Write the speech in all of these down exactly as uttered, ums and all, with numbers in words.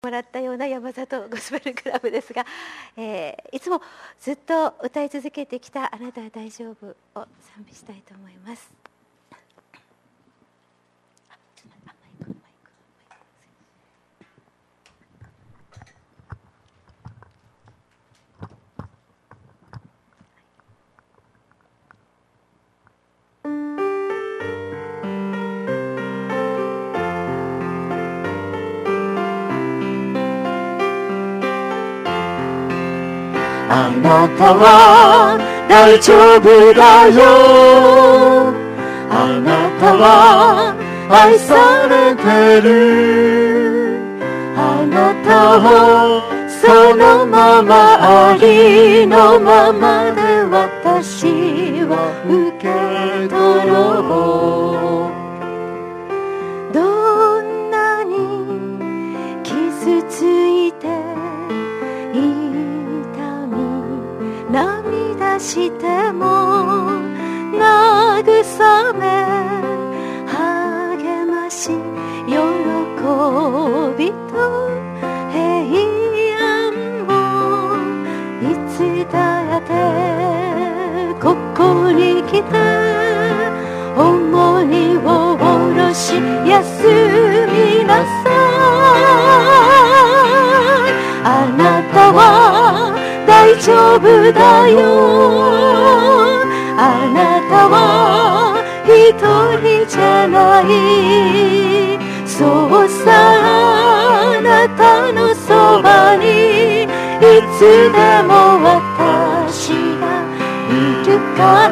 もらったような山里ゴスペルクラブですが、えー、いつもずっと歌い続けてきたあなたは大丈夫を賛美したいと思います。 あなたは大丈夫だよ。あなたは愛されてる。あなたをそのままありのままで私は受け取ろう。どんなに傷ついて涙しても慰め励まし喜びと平安をいつだってここに来て重荷を下ろし休みなさい。あなたは大丈夫だよ。あなたは一人じゃない。そうさ、あなたのそばにいつでも私がいるから。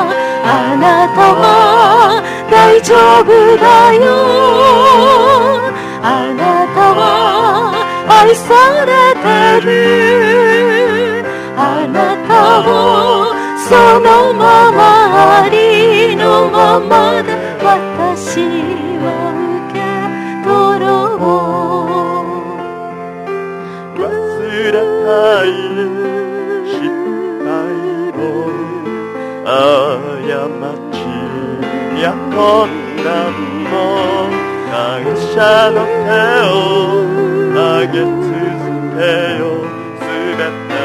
あなたは大丈夫だよ。あなたは愛されてる。あなたをそのままありのままで私は受け取ろう。 忘れたい失敗を過ちや困難も感謝の手を上げ続けよう。すべて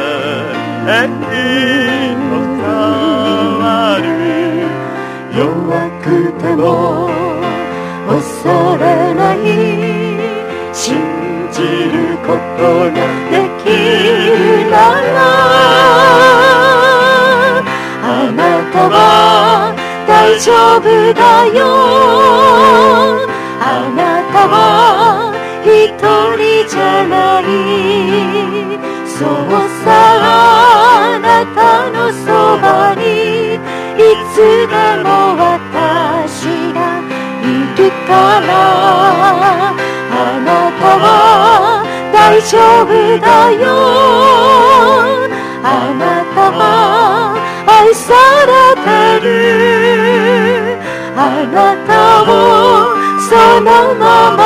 敵と触る。 弱くても恐れない。信じることができるなら。あなたは大丈夫だよ。あなたは一人じゃない。そうさ、あなたのそばにいつでも私がいるから。あなたは大丈夫だよ。あなたは愛されてる。あなたをそのま